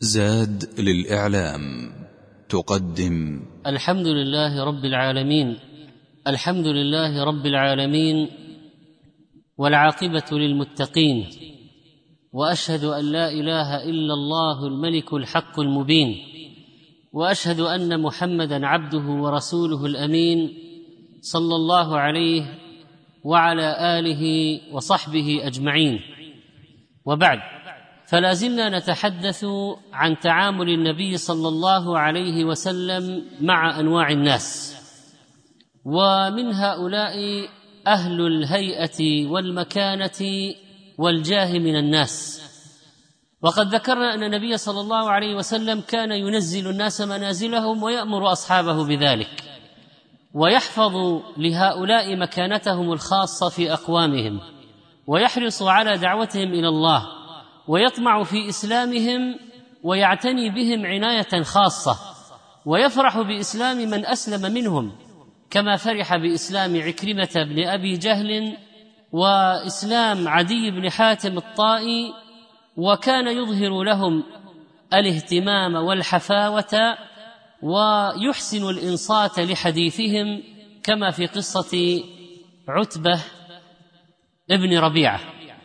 زاد للإعلام تقدم الحمد لله رب العالمين. الحمد لله رب العالمين والعاقبة للمتقين، وأشهد أن لا إله إلا الله الملك الحق المبين، وأشهد أن محمدًا عبده ورسوله الأمين صلى الله عليه وعلى آله وصحبه أجمعين. وبعد، فلا زلنا نتحدث عن تعامل النبي صلى الله عليه وسلم مع أنواع الناس، ومن هؤلاء أهل الهيئة والمكانة والجاه من الناس. وقد ذكرنا أن النبي صلى الله عليه وسلم كان ينزل الناس منازلهم ويأمر أصحابه بذلك، ويحفظ لهؤلاء مكانتهم الخاصة في أقوامهم، ويحرص على دعوتهم إلى الله، ويطمع في إسلامهم، ويعتني بهم عناية خاصة، ويفرح بإسلام من أسلم منهم، كما فرح بإسلام عكرمة بن أبي جهل وإسلام عدي بن حاتم الطائي، وكان يظهر لهم الاهتمام والحفاوة، ويحسن الإنصات لحديثهم، كما في قصة عتبة ابن ربيعة.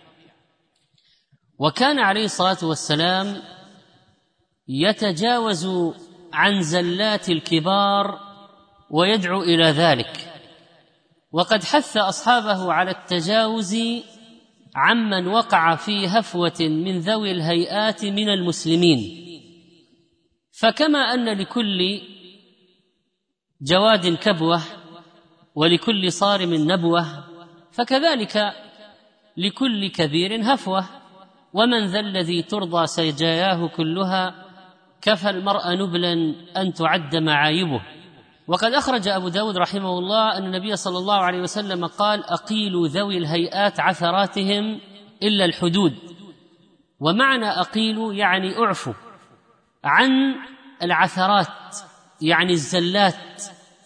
وكان عليه الصلاة والسلام يتجاوز عن زلات الكبار ويدعو إلى ذلك، وقد حث أصحابه على التجاوز عمن وقع في هفوة من ذوي الهيئات من المسلمين. فكما أن لكل جواد كبوة ولكل صارم نبوة، فكذلك لكل كبير هفوة، ومن ذا الذي ترضى سجاياه كلها، كفى المرء نبلا أن تعد معايبه. وقد أخرج أبو داود رحمه الله أن النبي صلى الله عليه وسلم قال: أقيلوا ذوي الهيئات عثراتهم إلا الحدود. ومعنى أقيلوا يعني أعفوا عن العثرات، يعني الزلات،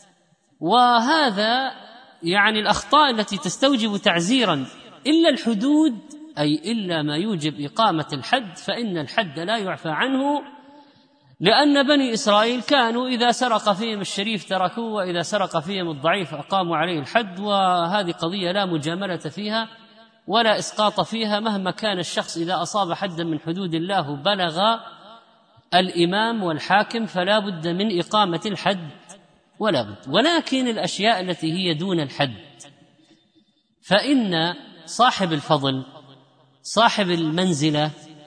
وهذا يعني الأخطاء التي تستوجب تعزيرا. إلا الحدود أي إلا ما يوجب إقامة الحد، فإن الحد لا يعفى عنه، لأن بني إسرائيل كانوا إذا سرق فيهم الشريف تركوه، وإذا سرق فيهم الضعيف أقاموا عليه الحد. وهذه قضية لا مجاملة فيها ولا إسقاط فيها، مهما كان الشخص إذا أصاب حدا من حدود الله بلغ الإمام والحاكم فلا بد من إقامة الحد ولا بد. ولكن الأشياء التي هي دون الحد، فإن صاحب الفضل صاحب المنزلة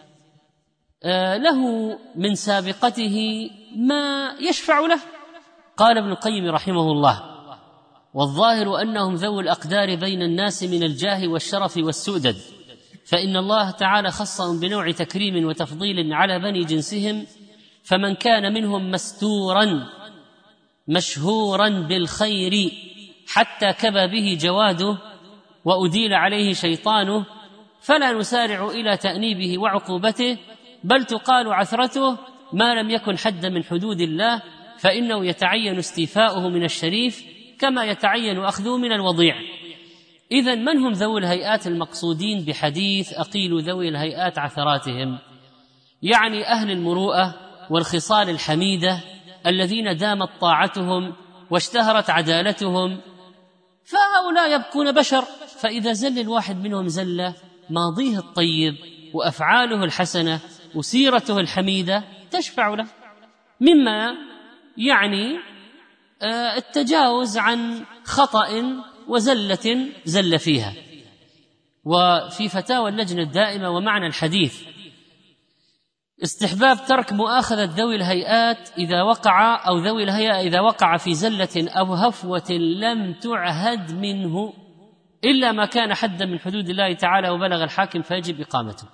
له من سابقته ما يشفع له. قال ابن القيم رحمه الله: والظاهر أنهم ذو الأقدار بين الناس من الجاه والشرف والسؤدد، فإن الله تعالى خصهم بنوع تكريم وتفضيل على بني جنسهم، فمن كان منهم مستورا مشهورا بالخير حتى كبى به جواده وأديل عليه شيطانه، فلا نسارع إلى تأنيبه وعقوبته، بل تقال عثرته ما لم يكن حدا من حدود الله، فإنه يتعين استيفاؤه من الشريف كما يتعين أخذه من الوضيع. إذن من هم ذوي الهيئات المقصودين بحديث أقيلوا ذوي الهيئات عثراتهم؟ يعني أهل المروءة والخصال الحميدة، الذين دامت طاعتهم واشتهرت عدالتهم، فهؤلاء يبقون بشر، فإذا زل الواحد منهم زلة، ماضيه الطيب وأفعاله الحسنة وسيرته الحميدة تشفع له، مما يعني التجاوز عن خطأ وزلة زل فيها. وفي فتاوى اللجنة الدائمة ومعنى الحديث استحباب ترك مؤاخذة ذوي الهيئات إذا وقع، أو ذوي الهيئة إذا وقع في زلة أو هفوة لم تعهد منه إلا ما كان حدا من حدود الله تعالى وبلغ الحاكم فيجب إقامته.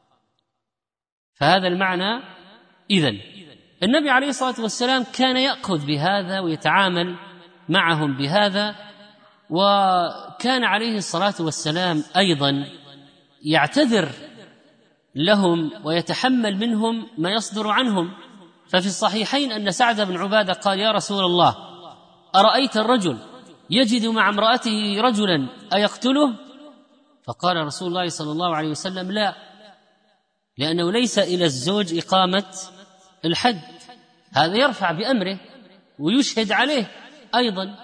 فهذا المعنى. إذن النبي عليه الصلاة والسلام كان يأخذ بهذا ويتعامل معهم بهذا، وكان عليه الصلاة والسلام أيضا يعتذر لهم ويتحمل منهم ما يصدر عنهم. ففي الصحيحين أن سعد بن عبادة قال: يا رسول الله، أرأيت الرجل يجد مع امرأته رجلا أيقتله؟ فقال رسول الله صلى الله عليه وسلم: لا، لأنه ليس إلى الزوج إقامة الحد، هذا يرفع بأمره ويشهد عليه أيضا.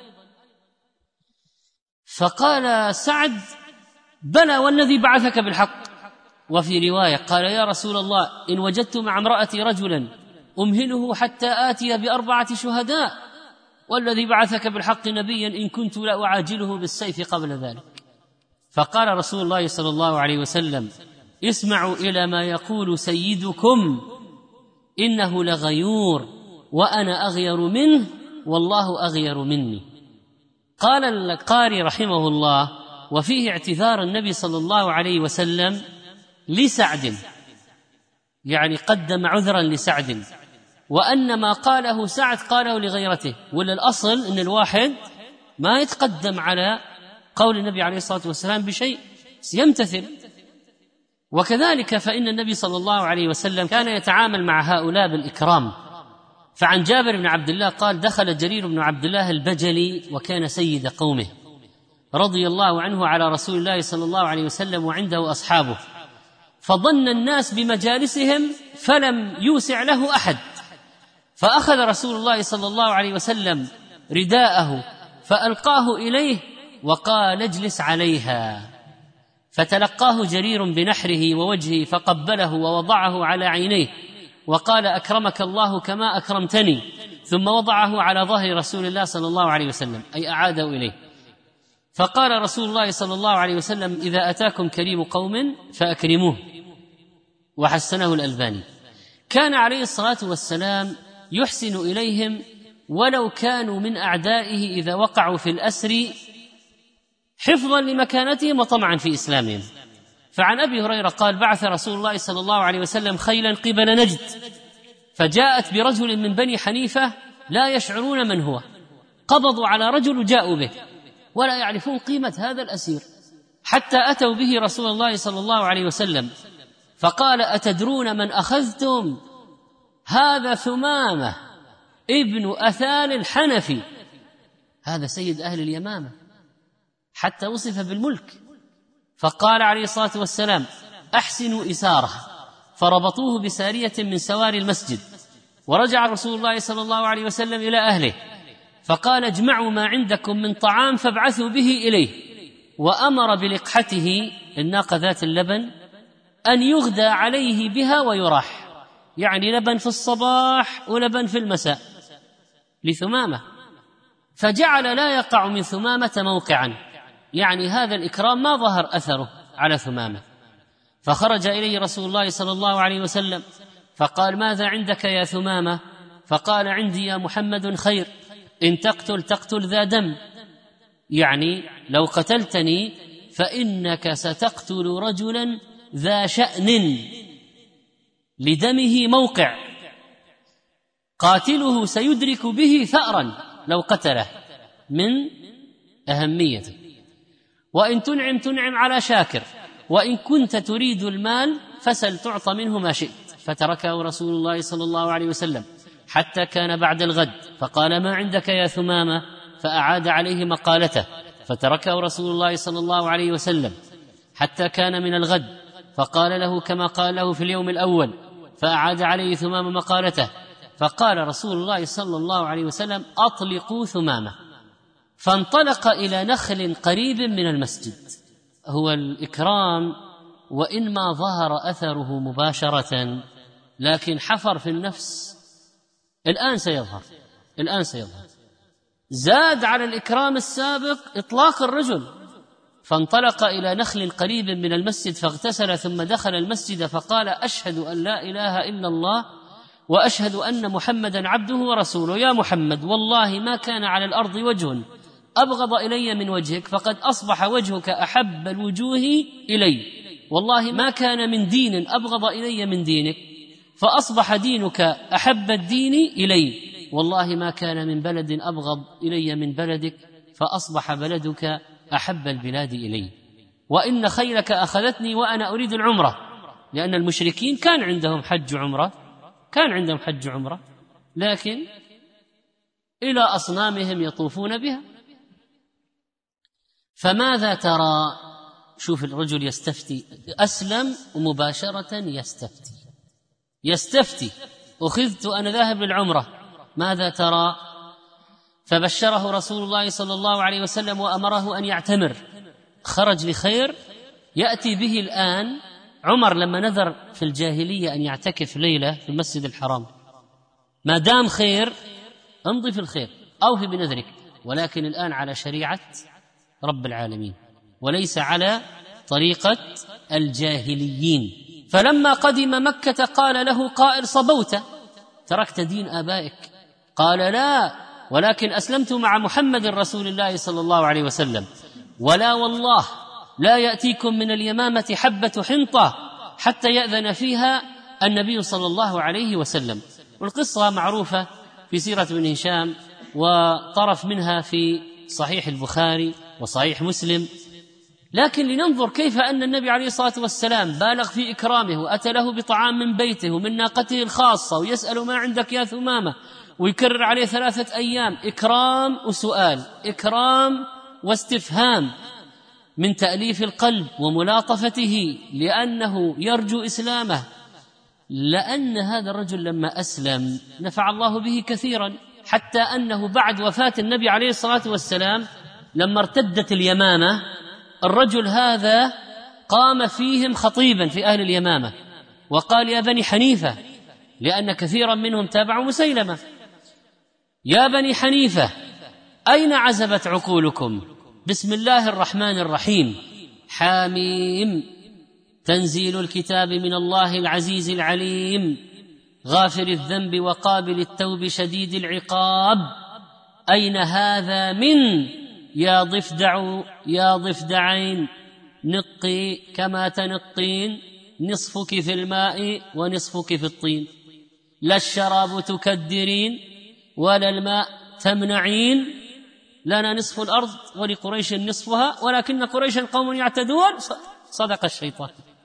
فقال سعد: بلى والذي بعثك بالحق. وفي رواية قال: يا رسول الله، إن وجدت مع امرأتي رجلا أمهله حتى آتي ب4 شهداء، والذي بعثك بالحق نبيا إن كنت لا أعاجله بالسيف قبل ذلك. فقال رسول الله صلى الله عليه وسلم: اسمعوا إلى ما يقول سيدكم، إنه لغيور وأنا أغير منه والله أغير مني. قال القاري رحمه الله: وفيه اعتذار النبي صلى الله عليه وسلم لسعد، يعني قدم عذرا لسعد، وأن ما قاله سعد قاله لغيرته، ولا الأصل أن الواحد ما يتقدم على قول النبي عليه الصلاة والسلام بشيء، يمتثل. وكذلك فإن النبي صلى الله عليه وسلم كان يتعامل مع هؤلاء بالإكرام. فعن جابر بن عبد الله قال: دخل جرير بن عبد الله البجلي وكان سيد قومه رضي الله عنه على رسول الله صلى الله عليه وسلم وعنده أصحابه، فظن الناس بمجالسهم فلم يوسع له أحد، فأخذ رسول الله صلى الله عليه وسلم رداءه فألقاه إليه وقال: اجلس عليها. فتلقاه جرير بنحره ووجهه فقبله ووضعه على عينيه وقال: أكرمك الله كما أكرمتني، ثم وضعه على ظهر رسول الله صلى الله عليه وسلم، أي أعاده إليه. فقال رسول الله صلى الله عليه وسلم: إذا أتاكم كريم قوم فأكرموه. وحسنه الألباني. كان عليه الصلاة والسلام يحسن إليهم ولو كانوا من أعدائه إذا وقعوا في الأسر، حفظا لمكانتهم وطمعا في إسلامهم. فعن أبي هريرة قال: بعث رسول الله صلى الله عليه وسلم خيلا قبل نجد، فجاءت برجل من بني حنيفة لا يشعرون من هو، قبضوا على رجل جاءوا به ولا يعرفون قيمة هذا الأسير، حتى أتوا به رسول الله صلى الله عليه وسلم فقال: أتدرون من أخذتم؟ هذا ثمامة ابن أثال الحنفي، هذا سيد أهل اليمامة، حتى وصف بالملك. فقال عليه الصلاة والسلام: أحسنوا إساره، فربطوه بسارية من سواري المسجد. ورجع رسول الله صلى الله عليه وسلم إلى أهله فقال: اجمعوا ما عندكم من طعام فابعثوا به إليه، وأمر بلقحته الناقة ذات اللبن أن يغدى عليه بها ويراح، يعني لبن في الصباح ولبن في المساء لثمامة. فجعل لا يقع من ثمامة موقعا، يعني هذا الإكرام ما ظهر أثره على ثمامة. فخرج إليه رسول الله صلى الله عليه وسلم فقال: ماذا عندك يا ثمامة؟ فقال: عندي يا محمد خير، إن تقتل ذا دم، يعني لو قتلتني فإنك ستقتل رجلا ذا شأن لدمه موقع، قاتله سيدرك به ثأرا لو قتله من أهميته، وإن تنعم على شاكر، وإن كنت تريد المال فسل تعطى منه ما شئت. فتركه رسول الله صلى الله عليه وسلم حتى كان بعد الغد فقال: ما عندك يا ثمامة؟ فأعاد عليه مقالته، فتركه رسول الله صلى الله عليه وسلم حتى كان من الغد فقال له كما قال له في اليوم الأول، فأعاد عليه ثمامة مقالته، فقال رسول الله صلى الله عليه وسلم: أطلقوا ثمامة. فانطلق إلى نخل قريب من المسجد. هو الإكرام وإن ما ظهر أثره مباشرة لكن حفر في النفس، الآن سيظهر. زاد على الإكرام السابق إطلاق الرجل. فانطلق إلى نخل قريب من المسجد فاغتسل ثم دخل المسجد فقال: أشهد أن لا إله إلا الله وأشهد أن محمدا عبده ورسوله. يا محمد، والله ما كان على الأرض وجه أبغض إلي من وجهك، فقد أصبح وجهك أحب الوجوه إلي، والله ما كان من دين أبغض إلي من دينك، فأصبح دينك أحب الدين إلي، والله ما كان من بلد أبغض إلي من بلدك، فأصبح بلدك أحب البلاد إلي. وإن خيلك أخذتني وأنا أريد العمرة، لأن المشركين كان عندهم حج عمرة، لكن إلى أصنامهم يطوفون بها. فماذا ترى؟ شوف الرجل يستفتي، أسلم ومباشرة يستفتي. أخذت أنا ذاهب للعمرة، ماذا ترى؟ فبشره رسول الله صلى الله عليه وسلم وأمره أن يعتمر. خرج لخير يأتي به الآن. عمر لما نذر في الجاهلية أن يعتكف ليلة في المسجد الحرام، ما دام خير امضي في الخير أوفي بنذرك، ولكن الآن على شريعة رب العالمين وليس على طريقة الجاهليين. فلما قدم مكة قال له قائل: صبوت، تركت دين آبائك. قال: لا، ولكن أسلمت مع محمد رسول الله صلى الله عليه وسلم، ولا والله لا يأتيكم من اليمامة حبة حنطة حتى يأذن فيها النبي صلى الله عليه وسلم. والقصة معروفة في سيرة ابن هشام، وطرف منها في صحيح البخاري وصحيح مسلم. لكن لننظر كيف أن النبي عليه الصلاة والسلام بالغ في إكرامه، وأتى له بطعام من بيته ومن ناقته الخاصة، ويسأل: ما عندك يا ثمامة؟ ويكرر عليه 3 أيام. إكرام وسؤال، إكرام واستفهام، من تأليف القلب وملاطفته لأنه يرجو إسلامه. لأن هذا الرجل لما أسلم نفع الله به كثيرا، حتى أنه بعد وفاة النبي عليه الصلاة والسلام لما ارتدت اليمامة، الرجل هذا قام فيهم خطيبا في أهل اليمامة وقال: يا بني حنيفة، لأن كثيرا منهم تابعوا مسيلمة: يا بني حنيفة، أين عزبت عقولكم؟ بسم الله الرحمن الرحيم، حاميم، تنزيل الكتاب من الله العزيز العليم، غافر الذنب وقابل التوب شديد العقاب. أين هذا من يا ضفدعين، نقي كما تنقين، نصفك في الماء ونصفك في الطين، لا الشراب تكدرين ولا الماء تمنعين، لنا نصف الأرض ولقريش نصفها ولكن قريشا قوم يعتدون. صدق الشيطان.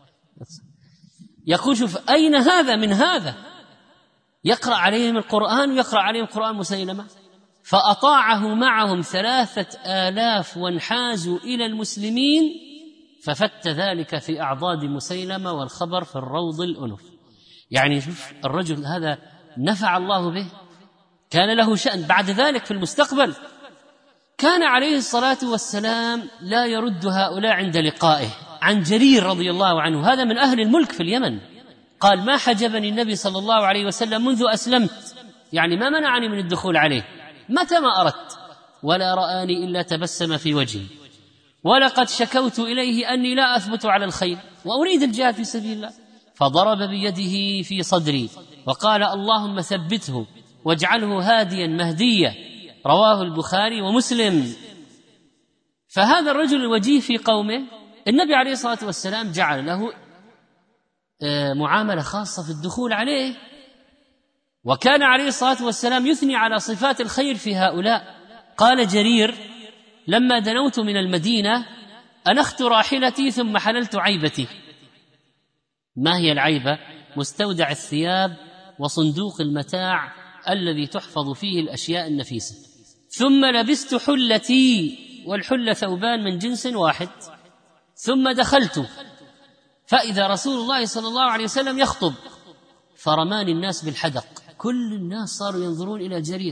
يقول: شوف أين هذا من هذا، يقرأ عليهم القرآن ويقرأ عليهم القرآن مسيلمة. فأطاعه معهم 3000 وانحازوا إلى المسلمين، ففت ذلك في أعضاد مسيلمة، والخبر في الروض الأنف. يعني شوف الرجل هذا نفع الله به، كان له شأن بعد ذلك في المستقبل. كان عليه الصلاة والسلام لا يرد هؤلاء عند لقائه. عن جرير رضي الله عنه، هذا من أهل الملك في اليمن، قال: ما حجبني النبي صلى الله عليه وسلم منذ أسلمت، يعني ما منعني من الدخول عليه متى ما أردت، ولا رآني إلا تبسم في وجهي، ولقد شكوت إليه أني لا أثبت على الخير وأريد الجهاد في سبيل الله، فضرب بيده في صدري وقال: اللهم ثبته واجعله هاديا مهديا. رواه البخاري ومسلم. فهذا الرجل الوجيه في قومه، النبي عليه الصلاة والسلام جعل له معاملة خاصة في الدخول عليه، وكان عليه الصلاة والسلام يثني على صفات الخير في هؤلاء. قال جرير: لما دنوت من المدينة أنخت راحلتي ثم حللت عيبتي. ما هي العيبة؟ مستودع الثياب وصندوق المتاع الذي تحفظ فيه الأشياء النفيسة. ثم لبست حلتي، والحلة ثوبان من جنس واحد. ثم دخلت فإذا رسول الله صلى الله عليه وسلم يخطب، فرماني الناس بالحدق، كل الناس صاروا ينظرون إلى جرير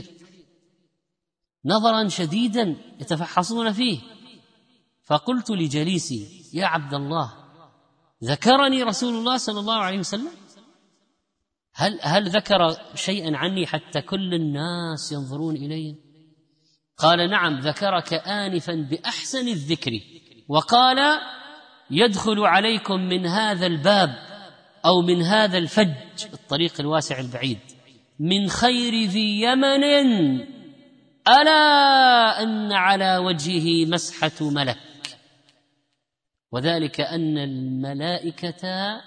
نظرا شديدا يتفحصون فيه. فقلت لجليسي: يا عبد الله، ذكرني رسول الله صلى الله عليه وسلم؟ هل ذكر شيئا عني حتى كل الناس ينظرون إلي؟ قال: نعم، ذكرك آنفا بأحسن الذكر، وقال: يدخل عليكم من هذا الباب أو من هذا الفج، الطريق الواسع البعيد، من خير ذي يمن، ألا أن على وجهه مسحة ملك، وذلك أن الملائكة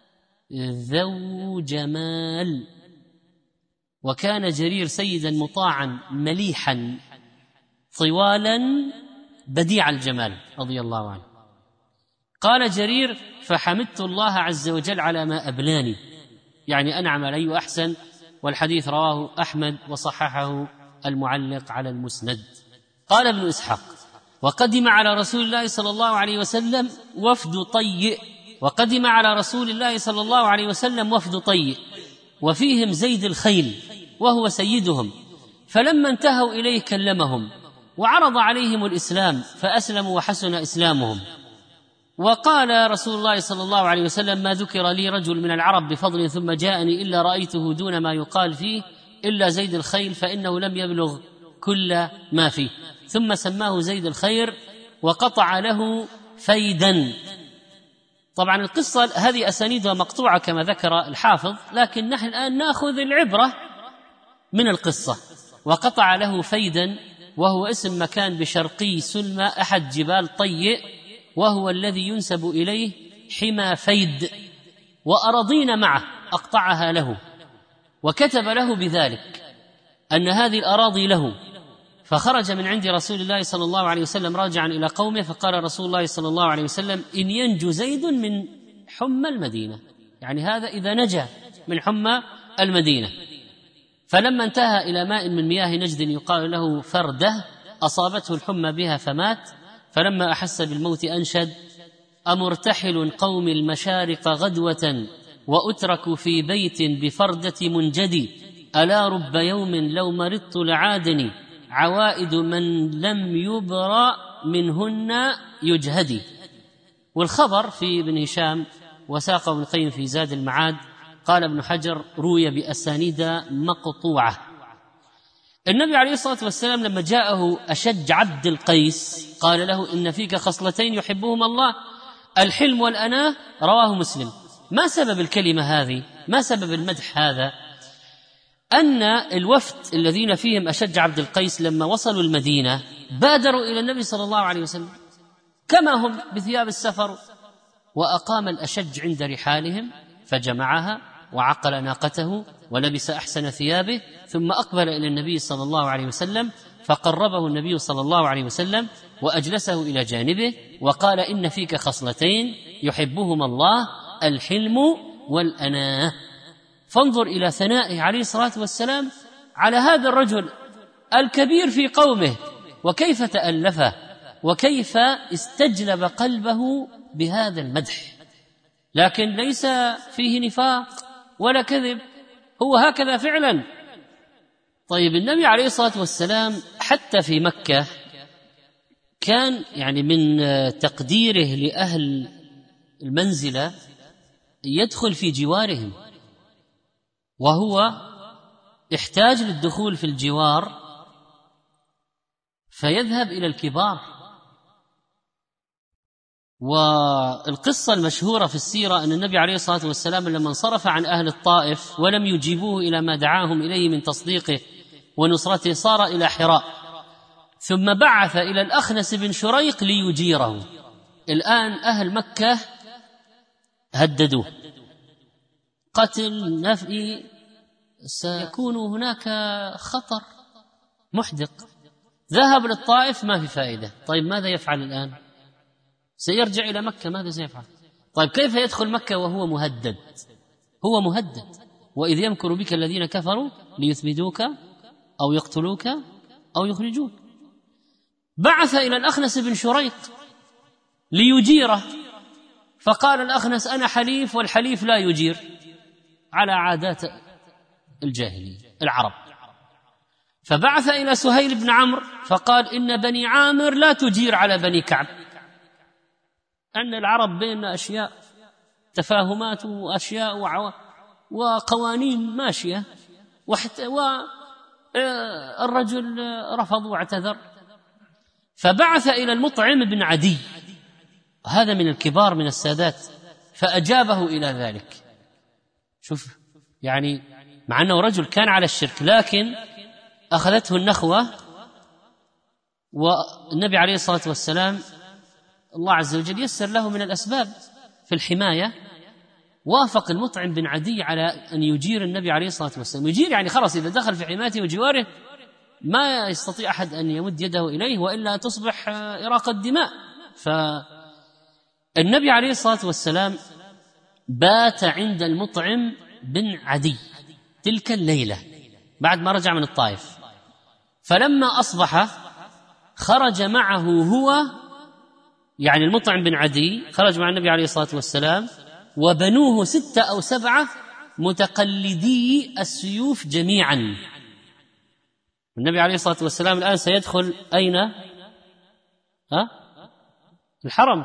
ذو جمال. وكان جرير سيدا مطاعا مليحا طوالا بديع الجمال رضي الله عنه. قال جرير: فحمدت الله عز وجل على ما أبلاني، يعني أنعم علي وأحسن. والحديث رواه أحمد وصححه المعلق على المسند. قال ابن إسحاق: وقدم على رسول الله صلى الله عليه وسلم وفد طيء، وفيهم زيد الخيل وهو سيدهم، فلما انتهوا إليه كلمهم وعرض عليهم الإسلام فأسلموا وحسن إسلامهم. وقال رسول الله صلى الله عليه وسلم: ما ذكر لي رجل من العرب بفضل ثم جاءني إلا رأيته دون ما يقال فيه إلا زيد الخيل، فإنه لم يبلغ كل ما فيه. ثم سماه زيد الخير وقطع له فيدا. طبعا القصة هذه أسانيدها مقطوعة كما ذكر الحافظ، لكن نحن الآن نأخذ العبرة من القصة. وقطع له فيدا وهو اسم مكان بشرقي سلمى أحد جبال طيء، وهو الذي ينسب إليه حمى فيد، وأراضين معه أقطعها له، وكتب له بذلك أن هذه الأراضي له. فخرج من عند رسول الله صلى الله عليه وسلم راجعا إلى قومه، فقال رسول الله صلى الله عليه وسلم: إن ينجو زيد من حمى المدينة، يعني هذا إذا نجا من حمى المدينة. فلما انتهى إلى ماء من مياه نجد يقال له فرده أصابته الحمى بها فمات. فلما أحس بالموت أنشد: أمرتحل قوم المشارق غدوة وأترك في بيت بفردة منجدي، ألا رب يوم لو مرضت لعادني عوائد من لم يبرأ منهن يجهدي. والخبر في ابن هشام وساقه ابن القيم في زاد المعاد. قال ابن حجر: روي بأسانيد مقطوعة. النبي عليه الصلاة والسلام لما جاءه أشج عبد القيس قال له: إن فيك خصلتين يحبهما الله، الحلم والأناة. رواه مسلم. ما سبب الكلمة هذه؟ ما سبب المدح هذا؟ أن الوفد الذين فيهم أشج عبد القيس لما وصلوا المدينة بادروا إلى النبي صلى الله عليه وسلم كما هم بثياب السفر، وأقام الأشج عند رحالهم فجمعها وعقل ناقته ولبس أحسن ثيابه، ثم أقبل إلى النبي صلى الله عليه وسلم فقربه النبي صلى الله عليه وسلم وأجلسه إلى جانبه وقال: إن فيك خصلتين يحبهما الله، الحلم والأناة. فانظر إلى ثنائه عليه الصلاة والسلام على هذا الرجل الكبير في قومه، وكيف تألفه وكيف استجلب قلبه بهذا المدح، لكن ليس فيه نفاق ولا كذب، هو هكذا فعلا. طيب النبي عليه الصلاة والسلام حتى في مكة كان يعني من تقديره لأهل المنزلة يدخل في جوارهم، وهو يحتاج للدخول في الجوار فيذهب إلى الكبار. والقصة المشهورة في السيرة أن النبي عليه الصلاة والسلام لما انصرف عن أهل الطائف ولم يجيبوه إلى ما دعاهم إليه من تصديقه ونصرته صار إلى حراء، ثم بعث إلى الأخنس بن شريق ليجيره. الآن أهل مكة هددوه قتل نفي، سيكون هناك خطر محدق. ذهب للطائف ما في فائدة. طيب ماذا يفعل الآن؟ سيرجع إلى مكة، ماذا سيفعل؟ طيب كيف يدخل مكة وهو مهدد؟ هو مهدد. وإذ يمكر بك الذين كفروا ليثبتوك أو يقتلوك أو يخرجوك. بعث إلى الأخنس بن شريق ليجيره، فقال الأخنس: أنا حليف والحليف لا يجير، على عادات الجاهلية العرب. فبعث إلى سهيل بن عمرو فقال: إن بني عامر لا تجير على بني كعب، أن العرب بين أشياء تفاهمات وأشياء وقوانين ماشية، والرجل رفض واعتذر. فبعث إلى المطعم بن عدي، هذا من الكبار من السادات، فأجابه إلى ذلك. شوف يعني مع أنه رجل كان على الشرك لكن أخذته النخوة، والنبي عليه الصلاة والسلام الله عز وجل يسر له من الأسباب في الحماية، وافق المطعم بن عدي على أن يجير النبي عليه الصلاة والسلام. يجير يعني خلاص إذا دخل في حمايته وجواره ما يستطيع أحد أن يمد يده إليه وإلا تصبح إراقة دماء. فالنبي عليه الصلاة والسلام بات عند المطعم بن عدي تلك الليلة بعد ما رجع من الطائف. فلما أصبح خرج معه هو، يعني المطعم بن عدي خرج مع النبي عليه الصلاة والسلام وبنوه 6 أو 7 متقلدي السيوف جميعا. النبي عليه الصلاة والسلام الآن سيدخل أين؟ الحرم.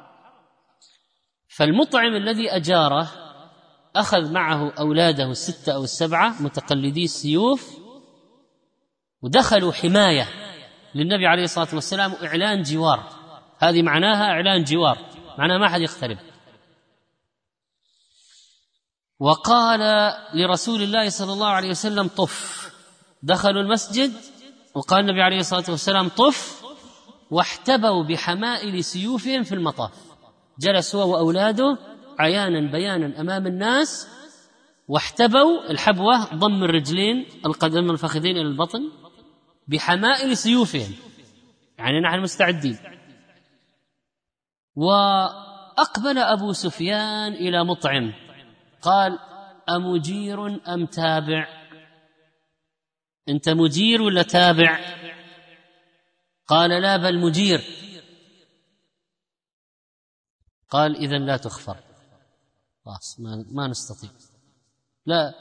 فالمطعم الذي أجاره أخذ معه أولاده 6 أو 7 متقلدي السيوف، ودخلوا حماية للنبي عليه الصلاة والسلام، إعلان جوار. هذه معناها إعلان جوار، معناها ما أحد يقترب. وقال لرسول الله صلى الله عليه وسلم طف. دخلوا المسجد وقال النبي عليه الصلاة والسلام طف، واحتبوا بحمائل سيوفهم في المطاف. جلس هو وأولاده عيانا بيانا أمام الناس، واحتبوا، الحبوة ضم الرجلين القدم الفخذين إلى البطن، بحمائل سيوفهم، يعني نحن مستعدين. وأقبل أبو سفيان إلى مطعم قال: أمجير أم تابع؟ أنت مجير ولا تابع؟ قال: لا بل مجير. قال: إذن لا تخفر، خلاص ما نستطيع، لا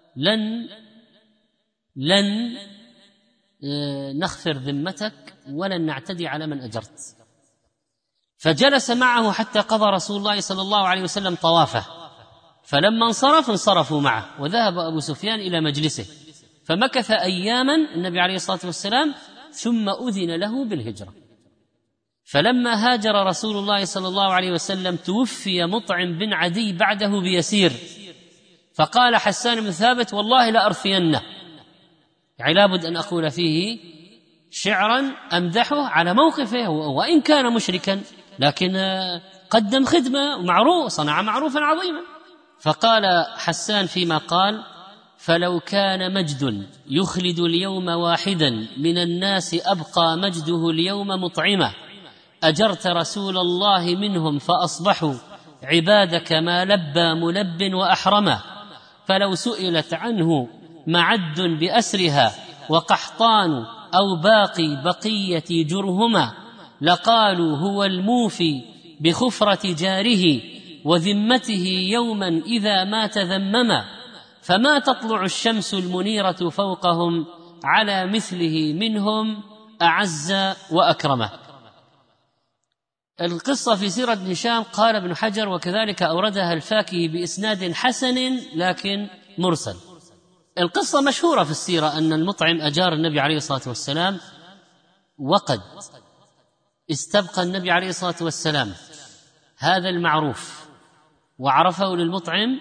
لن نخفر ذمتك ولن نعتدي على من أجرت. فجلس معه حتى قضى رسول الله صلى الله عليه وسلم طوافه، فلما انصرفوا معه، وذهب أبو سفيان إلى مجلسه، فمكث أياما النبي عليه الصلاة والسلام، ثم أذن له بالهجرة. فلما هاجر رسول الله صلى الله عليه وسلم توفي مطعم بن عدي بعده بيسير، فقال حسان بن ثابت: والله لأرثينه، يعني لابد أن أقول فيه شعرا أمدحه على موقفه، وإن كان مشركا لكن قدم خدمة ومعروف، صنع معروفا عظيما. فقال حسان فيما قال: فلو كان مجد يخلد اليوم واحدا من الناس أبقى مجده اليوم مطعمة، أجرت رسول الله منهم فأصبحوا عبادك ما لبى ملب وأحرمه، فلو سئلت عنه معد بأسرها وقحطان أو باقي بقية جرهما، لقالوا هو الموفي بخفرة جاره وذمته يوما إذا ما تذمما، فما تطلع الشمس المنيرة فوقهم على مثله منهم أعز وأكرمه. القصة في سيرة ابن هشام قال ابن حجر: وكذلك أوردها الفاكهي بإسناد حسن لكن مرسل. القصة مشهورة في السيرة أن المطعم أجار النبي عليه الصلاة والسلام، وقد استبقى النبي عليه الصلاة والسلام هذا المعروف وعرفه للمطعم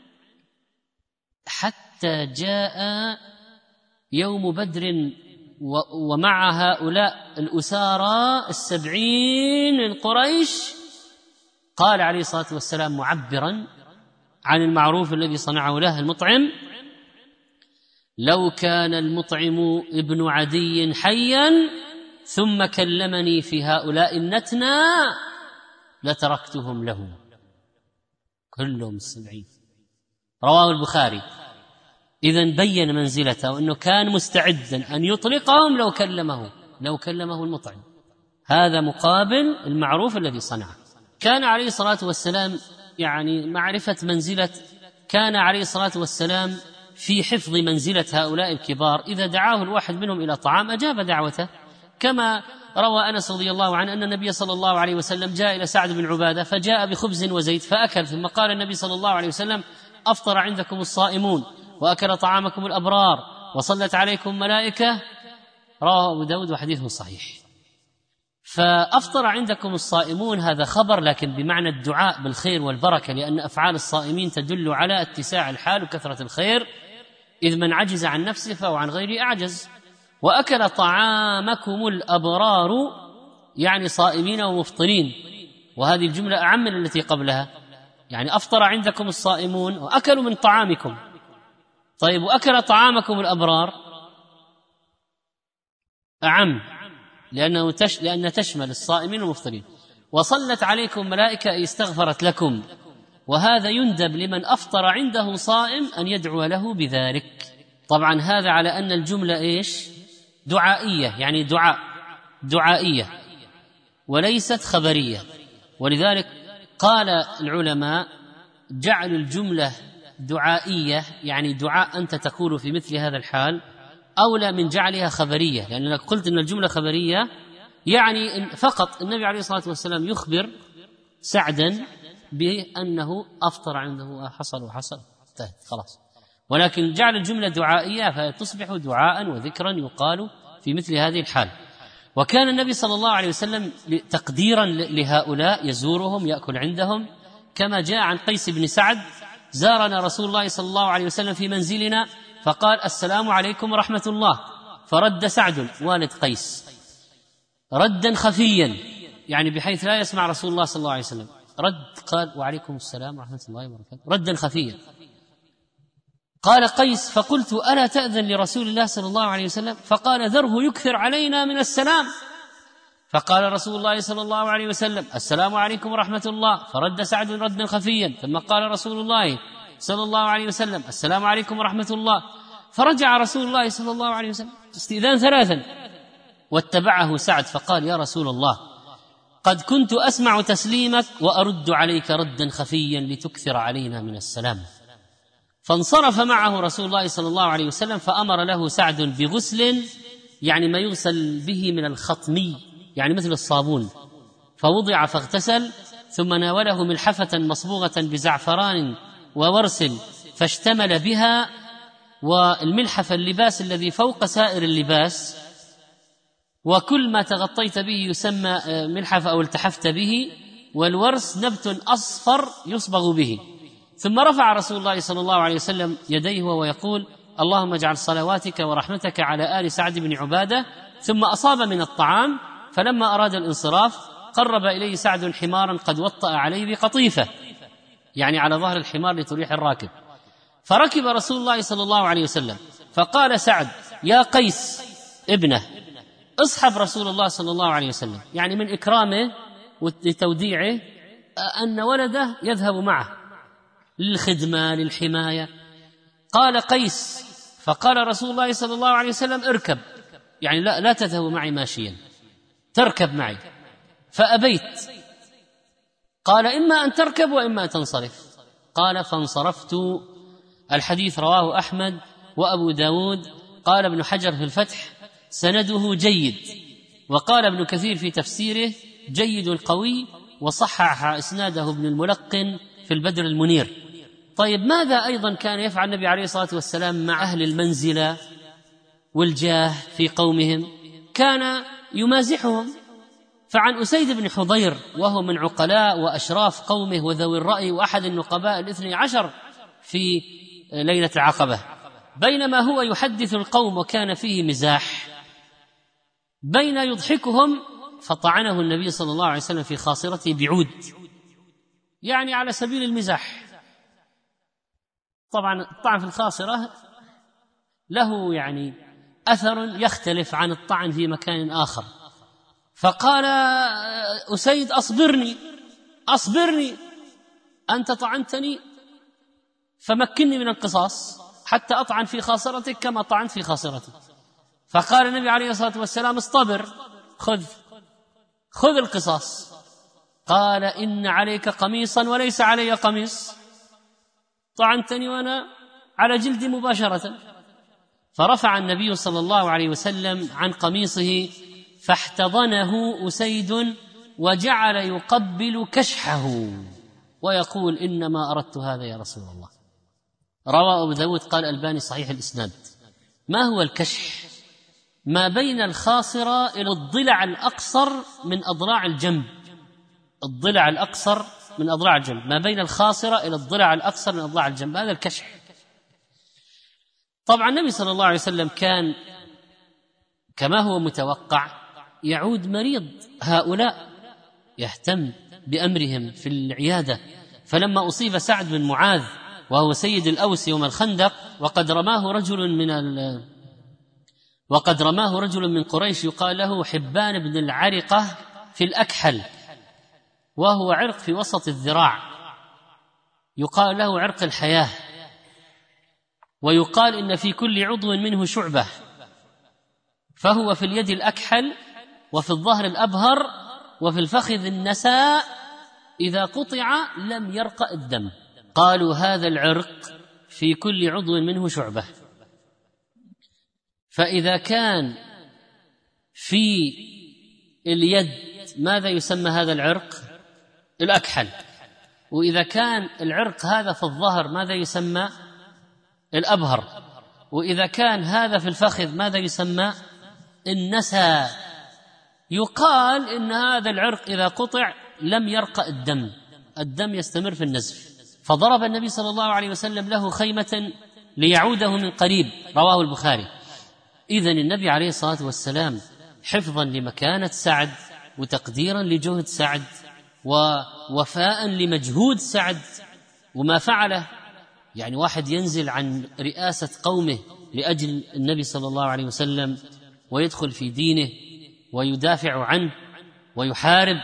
حتى جاء يوم بدر، ومع هؤلاء الأسارى 70 من قريش، قال عليه الصلاة والسلام معبرا عن المعروف الذي صنعه له المطعم: لو كان المطعم ابن عدي حيا ثم كلمني في هؤلاء النتنى لتركتهم له كلهم 70. رواه البخاري. إذن بين منزلته وأنه كان مستعدا أن يطلقهم لو كلمه المطعم. هذا مقابل المعروف الذي صنعه. كان عليه الصلاة والسلام يعني معرفة منزلة، كان عليه الصلاة والسلام في حفظ منزلة هؤلاء الكبار. إذا دعاه الواحد منهم إلى طعام أجاب دعوته، كما روى أنس رضي الله عنه أن النبي صلى الله عليه وسلم جاء إلى سعد بن عبادة فجاء بخبز وزيت فأكل، ثم قال النبي صلى الله عليه وسلم: أفطر عندكم الصائمون وأكل طعامكم الأبرار وصلت عليكم ملائكة. رواه أبو داود وحديثه صحيح. فأفطر عندكم الصائمون هذا خبر، لكن بمعنى الدعاء بالخير والبركة، لأن أفعال الصائمين تدل على اتساع الحال وكثرة الخير، إذ من عجز عن نفسه فهو عن غيره أعجز. وأكل طعامكم الأبرار يعني صائمين ومفطرين، وهذه الجملة أعم من التي قبلها، يعني أفطر عندكم الصائمون وأكلوا من طعامكم. طيب، وأكل طعامكم الأبرار أعم لأن تشمل الصائمين والمفطرين. وصلت عليكم ملائكة أي استغفرت لكم، وهذا يندب لمن أفطر عنده صائم أن يدعو له بذلك. طبعا هذا على أن الجملة إيش؟ دعائية، يعني دعائية وليست خبرية. ولذلك قال العلماء: جعل الجملة دعائية يعني دعاء أنت تقول في مثل هذا الحال أولى من جعلها خبرية، لأنك قلت أن الجملة خبرية يعني فقط النبي عليه الصلاة والسلام يخبر سعدا بأنه أفطر عنده حصل وحصل خلاص، ولكن جعل الجملة دعائية فتصبح دعاء وذكرا يقال في مثل هذه الحال. وكان النبي صلى الله عليه وسلم تقديرا لهؤلاء يزورهم يأكل عندهم، كما جاء عن قيس بن سعد: زارنا رسول الله صلى الله عليه وسلم في منزلنا فقال: السلام عليكم ورحمة الله، فرد سعد والد قيس ردا خفيا يعني بحيث لا يسمع رسول الله صلى الله عليه وسلم، رد قال: وعليكم السلام ورحمة الله وبركاته، ردا خفيا. قال قيس: فقلت: ألا تأذن لرسول الله صلى الله عليه وسلم؟ فقال: ذره يكثر علينا من السلام. فقال رسول الله صلى الله عليه وسلم: السلام عليكم ورحمة الله، فرد سعد ردا خفيا. ثم قال رسول الله صلى الله عليه وسلم: السلام عليكم ورحمة الله، فرجع رسول الله صلى الله عليه وسلم استئذان ثلاثا، واتبعه سعد فقال: يا رسول الله، قد كنت أسمع تسليمك وأرد عليك ردا خفيا لتكثر علينا من السلام. فانصرف معه رسول الله صلى الله عليه وسلم، فأمر له سعد بغسل يعني ما يغسل به من الخطمي يعني مثل الصابون، فوضع فاغتسل، ثم ناوله ملحفة مصبوغة بزعفران وورس فاشتمل بها، والملحفة اللباس الذي فوق سائر اللباس، وكل ما تغطيت به يسمى ملحفة أو التحفت به، والورس نبت أصفر يصبغ به. ثم رفع رسول الله صلى الله عليه وسلم يديه وهو يقول: اللهم اجعل صلواتك ورحمتك على آل سعد بن عبادة. ثم أصاب من الطعام، فلما أراد الانصراف قرب إليه سعد حمارا قد وطأ عليه بقطيفة يعني على ظهر الحمار لتريح الراكب، فركب رسول الله صلى الله عليه وسلم، فقال سعد: يا قيس ابنه، اصحب رسول الله صلى الله عليه وسلم، يعني من إكرامه وتوديعه أن ولده يذهب معه للخدمة للحماية. قال قيس: فقال رسول الله صلى الله عليه وسلم: اركب، يعني لا تذهب معي ماشيا، تركب معي. فأبيت. قال: إما أن تركب وإما أن تنصرف. قال: فانصرفت. الحديث رواه أحمد وأبو داود. قال ابن حجر في الفتح: سنده جيد، وقال ابن كثير في تفسيره: جيد قوي، وصحح إسناده ابن الملقن في البدر المنير. طيب، ماذا أيضا كان يفعل النبي عليه الصلاة والسلام مع أهل المنزلة والجاه في قومهم؟ كان يمازحهم. فعن أسيد بن حضير وهو من عقلاء وأشراف قومه وذوي الرأي وأحد النقباء 12 في ليلة العقبة، بينما هو يحدث القوم وكان فيه مزاح بين يضحكهم، فطعنه النبي صلى الله عليه وسلم في خاصرته بعود يعني على سبيل المزاح. طبعا الطعن في الخاصرة له يعني أثر يختلف عن الطعن في مكان آخر. فقال أسيد: أصبرني، أنت طعنتني فمكنني من القصاص حتى أطعن في خاصرتك كما طعنت في خاصرتي. فقال النبي عليه الصلاة والسلام: اصطبر، خذ القصاص. قال: إن عليك قميصا وليس علي قميص، طعنتني وأنا على جلدي مباشرة. فرفع النبي صلى الله عليه وسلم عن قميصه فاحتضنه أسيد وجعل يقبل كشحه ويقول: إنما أردت هذا يا رسول الله. رواه أبو داود. قال الألباني صحيح الإسناد. ما هو الكشح؟ ما بين الخاصرة إلى الضلع الأقصر من أضلاع الجنب، الضلع الأقصر من أضلاع الجنب، ما بين الخاصرة إلى الضلع الأقصر من أضلاع الجنب، هذا الكشح. طبعا النبي صلى الله عليه وسلم كان كما هو متوقع يعود مريض هؤلاء، يهتم بأمرهم في العيادة. فلما أصيب سعد بن معاذ وهو سيد الأوس يوم الخندق، وقد رماه رجل من قريش يقال له حبان بن العرقة في الأكحل، وهو عرق في وسط الذراع، يقال له عرق الحياة، ويقال إن في كل عضو منه شعبة، فهو في اليد الأكحل، وفي الظهر الأبهر، وفي الفخذ النساء، إذا قطع لم يرقأ الدم. قالوا: هذا العرق في كل عضو منه شعبة. فإذا كان في اليد ماذا يسمى هذا العرق؟ الأكحل. وإذا كان العرق هذا في الظهر ماذا يسمى؟ الأبهر. وإذا كان هذا في الفخذ ماذا يسمى؟ النسا. يقال إن هذا العرق إذا قطع لم يرقى الدم يستمر في النزف. فضرب النبي صلى الله عليه وسلم له خيمة ليعوده من قريب، رواه البخاري. إذن النبي عليه الصلاة والسلام حفظا لمكانة سعد وتقديرا لجهد سعد ووفاء لمجهود سعد وما فعله، يعني واحد ينزل عن رئاسة قومه لأجل النبي صلى الله عليه وسلم ويدخل في دينه ويدافع عنه ويحارب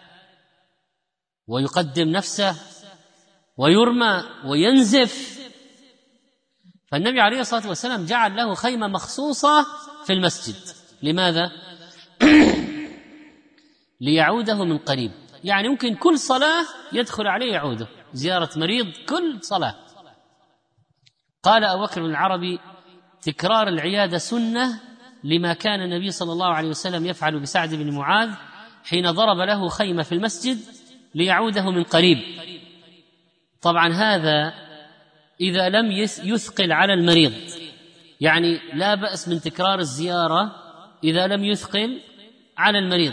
ويقدم نفسه ويرمى وينزف. فالنبي عليه الصلاة والسلام جعل له خيمة مخصوصة في المسجد. لماذا؟ ليعوده من قريب، يعني ممكن كل صلاة يدخل عليه يعوده، زيارة مريض كل صلاة. قال أبو بكر بن العربي: تكرار العيادة سنة لما كان النبي صلى الله عليه وسلم يفعل بسعد بن معاذ حين ضرب له خيمة في المسجد ليعوده من قريب. طبعا هذا إذا لم يثقل على المريض، يعني لا بأس من تكرار الزيارة إذا لم يثقل على المريض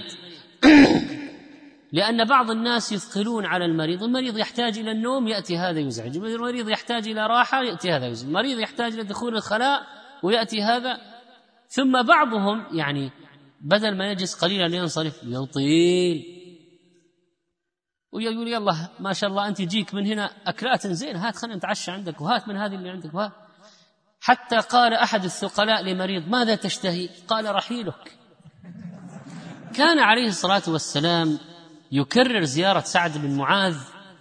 لأن بعض الناس يثقلون على المريض. المريض يحتاج إلى النوم يأتي هذا يزعج، المريض يحتاج إلى راحة يأتي هذا يزعج، المريض يحتاج إلى دخول الخلاء ويأتي هذا. ثم بعضهم يعني بدل ما يجلس قليلا لينصرف يطيل ويقول: يلا ما شاء الله أنت يجيك من هنا أكلات زين، هات خلينا نتعشى عندك، وهات من هذه اللي عندك، وهات. حتى قال أحد الثقلاء لمريض: ماذا تشتهي؟ قال: رحيلك. كان عليه الصلاة والسلام يكرر زيارة سعد بن معاذ،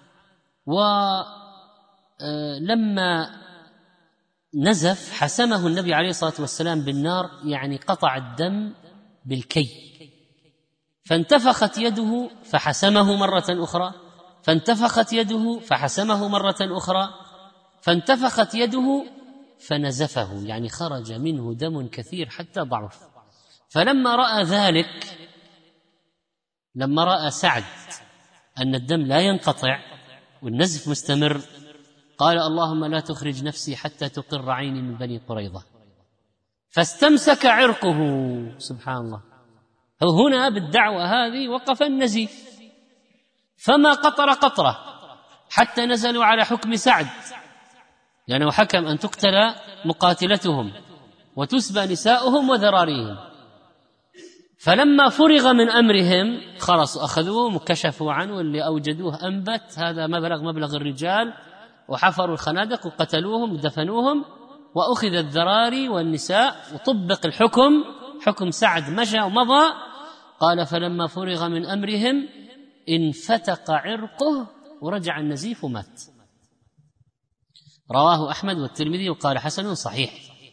ولما نزف حسمه النبي عليه الصلاة والسلام بالنار، يعني قطع الدم بالكي، فانتفخت يده فحسمه مرة أخرى، فانتفخت يده فحسمه مرة أخرى، فانتفخت يده فنزفه، يعني خرج منه دم كثير حتى ضعف. فلما رأى ذلك، لما رأى سعد أن الدم لا ينقطع والنزف مستمر، قال: اللهم لا تخرج نفسي حتى تقر عيني من بني قريظة. فاستمسك عرقه. سبحان الله. هنا بالدعوة هذه وقف النزيف، فما قطر قطرة حتى نزلوا على حكم سعد، لأنه حكم أن تقتل مقاتلتهم وتسبى نساؤهم وذراريهم. فلما فرغ من أمرهم خلص أخذوهم وكشفوا عنه، اللي أوجدوه أنبت، هذا مبلغ الرجال، وحفروا الخنادق وقتلوهم ودفنوهم، وأخذ الذراري والنساء وطبق الحكم، حكم سعد مشى ومضى. قال: فلما فرغ من أمرهم انفتق عرقه ورجع النزيف ومات. رواه أحمد والترمذي وقال حسن صحيح.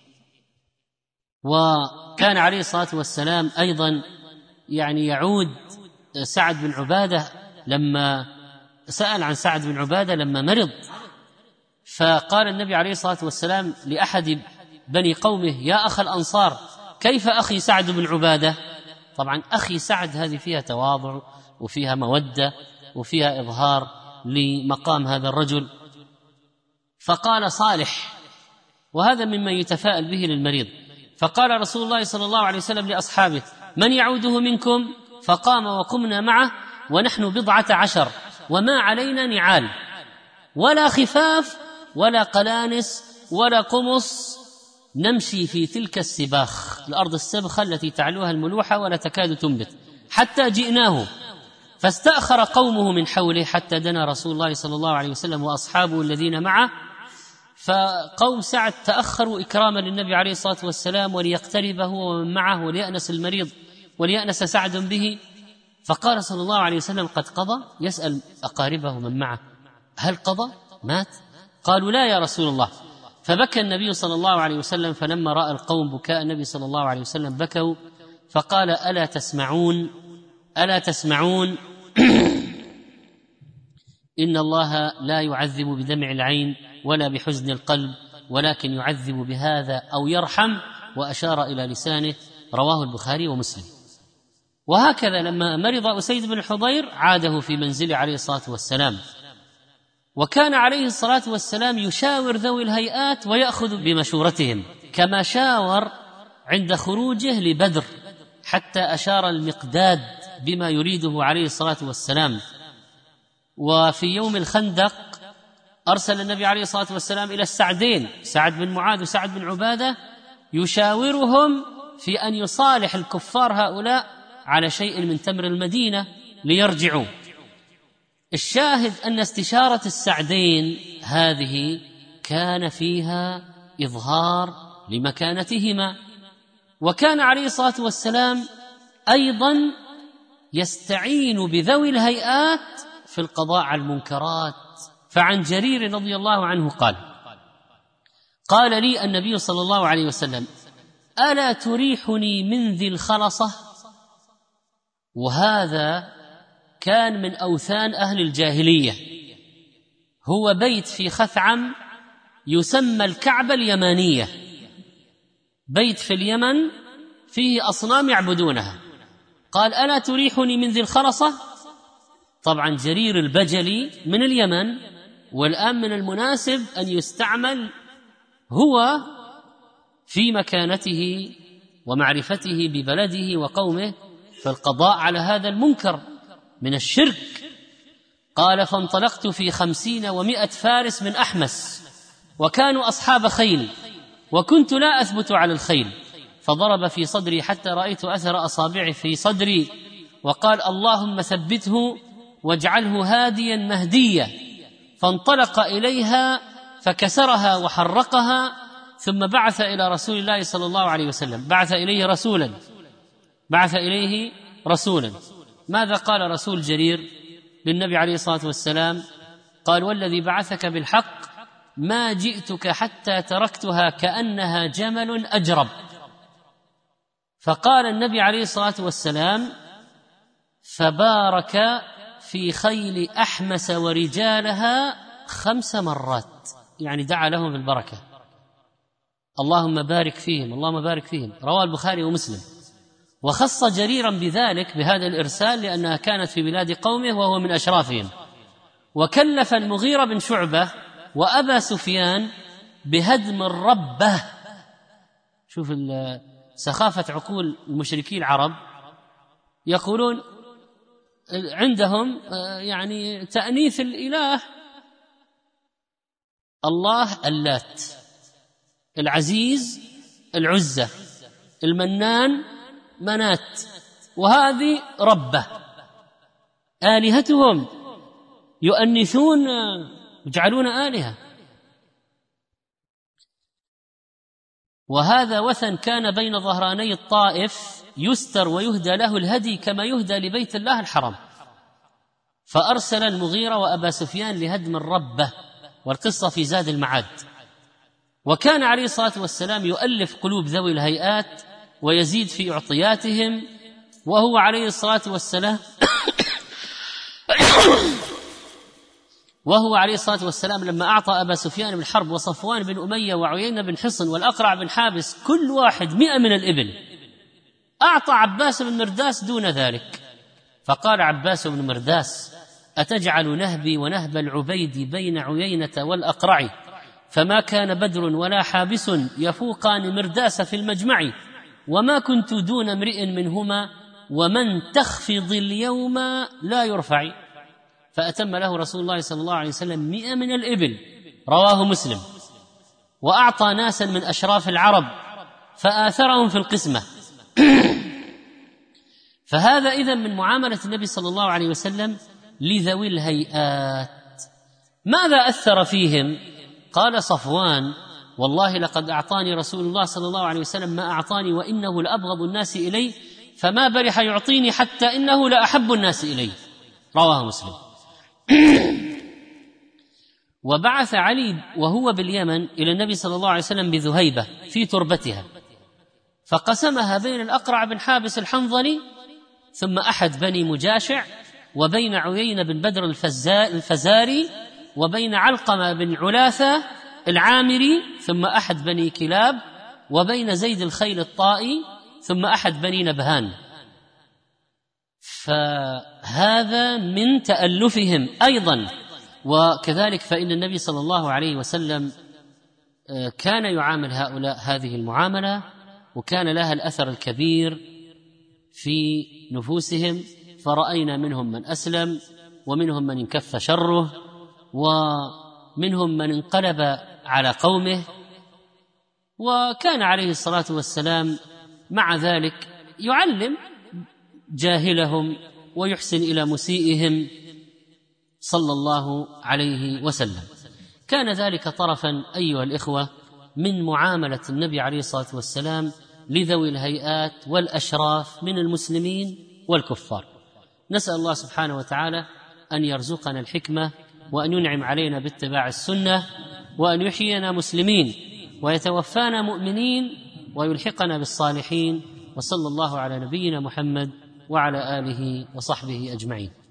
وكان عليه الصلاة والسلام أيضا يعني يعود سعد بن عبادة، لما سأل عن سعد بن عبادة لما مرض، فقال النبي عليه الصلاة والسلام لأحد بني قومه: يا أخ الأنصار، كيف أخي سعد بن عبادة؟ طبعا أخي سعد هذه فيها تواضع وفيها مودة وفيها إظهار لمقام هذا الرجل. فقال: صالح، وهذا مما يتفاءل به للمريض. فقال رسول الله صلى الله عليه وسلم لأصحابه: من يعوده منكم؟ فقام وقمنا معه ونحن 14 وما علينا نعال ولا خفاف ولا قلانس ولا قمص، نمشي في تلك السباخ، الأرض السبخة التي تعلوها الملوحة ولا تكاد تنبت، حتى جئناه فاستأخر قومه من حوله حتى دنا رسول الله صلى الله عليه وسلم وأصحابه الذين معه. فقوم سعد تأخروا إكراما للنبي عليه الصلاة والسلام وليقترب هو ومن معه وليأنس المريض وليأنس سعد به. فقال صلى الله عليه وسلم: قد قضى؟ يسأل أقاربه من معه: هل قضى؟ مات؟ قالوا: لا يا رسول الله. فبكى النبي صلى الله عليه وسلم، فلما رأى القوم بكاء النبي صلى الله عليه وسلم بكوا، فقال: ألا تسمعون إن الله لا يعذب بدمع العين ولا بحزن القلب، ولكن يعذب بهذا أو يرحم، وأشار إلى لسانه. رواه البخاري ومسلم. وهكذا لما مرض أسيد بن الحضير عاده في منزله عليه الصلاة والسلام، وكان عليه الصلاة والسلام يشاور ذوي الهيئات ويأخذ بمشورتهم، كما شاور عند خروجه لبدر، حتى أشار المقداد بما يريده عليه الصلاة والسلام. وفي يوم الخندق أرسل النبي عليه الصلاة والسلام إلى السعدين، سعد بن معاذ وسعد بن عبادة، يشاورهم في أن يصالح الكفار هؤلاء على شيء من تمر المدينة ليرجعوا. الشاهد أن استشارة السعدين هذه كان فيها إظهار لمكانتهما. وكان عليه الصلاة والسلام أيضا يستعين بذوي الهيئات في القضاء على المنكرات. فعن جرير رضي الله عنه قال لي النبي صلى الله عليه وسلم: ألا تريحني من ذي الخلصة؟ وهذا كان من أوثان أهل الجاهلية، هو بيت في خثعم يسمى الكعبة اليمانية، بيت في اليمن فيه أصنام يعبدونها. قال: ألا تريحني من ذي الخلصة؟ طبعا جرير البجلي من اليمن، والآن من المناسب أن يستعمل هو في مكانته ومعرفته ببلده وقومه في القضاء على هذا المنكر من الشرك. قال: فانطلقت في 50 و100 فارس من أحمس، وكانوا أصحاب خيل، وكنت لا أثبت على الخيل، فضرب في صدري حتى رأيت أثر أصابعي في صدري، وقال: اللهم ثبته واجعله هاديا مهديا. فانطلق إليها فكسرها وحرقها، ثم بعث إلى رسول الله صلى الله عليه وسلم، بعث إليه رسولا. ماذا قال رسول جرير للنبي عليه الصلاة والسلام؟ قال: والذي بعثك بالحق ما جئتك حتى تركتها كأنها جمل أجرب. فقال النبي عليه الصلاة والسلام: فبارك في خيل أحمس ورجالها 5 مرات، يعني دعا لهم بالبركة، اللهم بارك فيهم، اللهم بارك فيهم. رواه البخاري ومسلم. وخص جريرا بذلك بهذا الإرسال لأنها كانت في بلاد قومه وهو من أشرافهم. وكلف المغيرة بن شعبة وأبا سفيان بهدم الربة. شوف سخافة عقول المشركين العرب، يقولون عندهم يعني تأنيث الإله الله اللات، العزيز العزة، المنان منات، وهذه ربة. آلهتهم يؤنثون يجعلون آلهة. وهذا وثن كان بين ظهراني الطائف يستر ويهدى له الهدي كما يهدى لبيت الله الحرام. فأرسل المغيرة وأبا سفيان لهدم الربة، والقصة في زاد المعاد. وكان عليه الصلاة والسلام يؤلف قلوب ذوي الهيئات ويزيد في أعطياتهم، وهو عليه الصلاة والسلام لما أعطى أبا سفيان بن حرب وصفوان بن أمية وعيينة بن حصن والأقرع بن حابس كل واحد 100 من الإبل، أعطى عباس بن مرداس دون ذلك. فقال عباس بن مرداس: أتجعل نهبي ونهب العبيد بين عيينة والأقرع، فما كان بدر ولا حابس يفوقان مرداس في المجمع، وما كنت دون امرئ منهما، ومن تخفض اليوم لا يرفع. فأتم له رسول الله صلى الله عليه وسلم 100 من الإبل. رواه مسلم. وأعطى ناسا من أشراف العرب فآثرهم في القسمة. فهذا إذن من معاملة النبي صلى الله عليه وسلم لذوي الهيئات. ماذا أثر فيهم؟ قال صفوان: والله لقد أعطاني رسول الله صلى الله عليه وسلم ما أعطاني، وإنه لأبغض الناس إلي، فما برح يعطيني حتى إنه لأحب الناس إلي. رواه مسلم. وبعث علي وهو باليمن إلى النبي صلى الله عليه وسلم بذهيبة في تربتها، فقسمها بين الأقرع بن حابس الحنظلي ثم أحد بني مجاشع، وبين عيينة بن بدر الفزاري، وبين علقمة بن علاثة العامري ثم أحد بني كلاب، وبين زيد الخيل الطائي ثم أحد بني نبهان. فهذا من تألفهم أيضا. وكذلك فإن النبي صلى الله عليه وسلم كان يعامل هؤلاء هذه المعاملة، وكان لها الأثر الكبير في نفوسهم، فرأينا منهم من أسلم، ومنهم من انكف شره، ومنهم من انقلب على قومه. وكان عليه الصلاة والسلام مع ذلك يعلم جاهلهم ويحسن إلى مسيئهم صلى الله عليه وسلم. كان ذلك طرفا أيها الإخوة من معاملة النبي عليه الصلاة والسلام لذوي الهيئات والأشراف من المسلمين والكفار. نسأل الله سبحانه وتعالى أن يرزقنا الحكمة، وأن ينعم علينا باتباع السنة، وأن يحيينا مسلمين ويتوفانا مؤمنين ويلحقنا بالصالحين. وصلى الله على نبينا محمد وعلى آله وصحبه أجمعين.